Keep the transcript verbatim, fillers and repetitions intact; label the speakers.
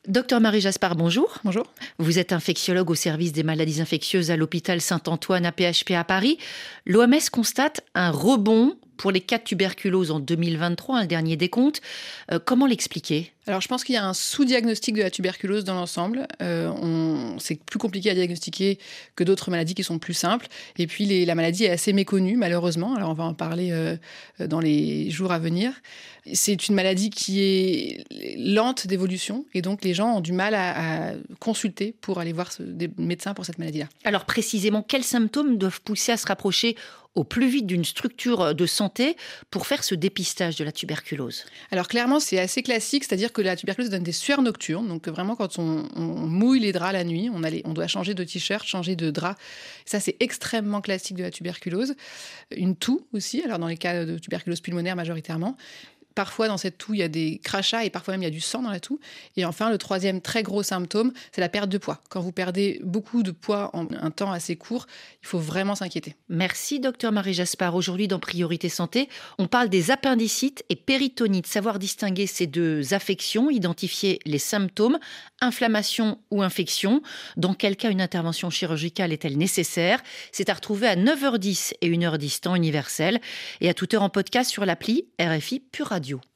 Speaker 1: Docteur Marie Jaspard, bonjour.
Speaker 2: Bonjour.
Speaker 1: Vous êtes infectiologue au service des maladies infectieuses à l'hôpital Saint-Antoine A P H P à Paris. L'O M S constate un rebond pour les cas de tuberculose en deux mille vingt-trois, un dernier décompte. Euh, comment l'expliquer ?
Speaker 2: Alors, je pense qu'il y a un sous-diagnostic de la tuberculose dans l'ensemble. Euh, on... C'est plus compliqué à diagnostiquer que d'autres maladies qui sont plus simples. Et puis, les... la maladie est assez méconnue, malheureusement. Alors, on va en parler euh, dans les jours à venir. C'est une maladie qui est lente d'évolution. Et donc, les gens ont du mal à, à consulter pour aller voir ce... des médecins pour cette maladie-là.
Speaker 1: Alors, précisément, quels symptômes doivent pousser à se rapprocher au plus vite d'une structure de santé pour faire ce dépistage de la tuberculose?
Speaker 2: Alors clairement, c'est assez classique, c'est-à-dire que la tuberculose donne des sueurs nocturnes. Donc vraiment, quand on, on mouille les draps la nuit, on, a les, on doit changer de t-shirt, changer de drap. Ça, c'est extrêmement classique de la tuberculose. Une toux aussi, alors dans les cas de tuberculose pulmonaire majoritairement. Parfois, dans cette toux, il y a des crachats et parfois même, il y a du sang dans la toux. Et enfin, le troisième très gros symptôme, c'est la perte de poids. Quand vous perdez beaucoup de poids en un temps assez court, il faut vraiment s'inquiéter.
Speaker 1: Merci, docteur Marie Jaspard. Aujourd'hui, dans Priorité Santé, on parle des appendicites et péritonites. Savoir distinguer ces deux affections, identifier les symptômes, inflammation ou infection. Dans quel cas une intervention chirurgicale est-elle nécessaire? C'est à retrouver à neuf heures dix et une heure dix temps universel et à toute heure en podcast sur l'appli R F I Pure Radio.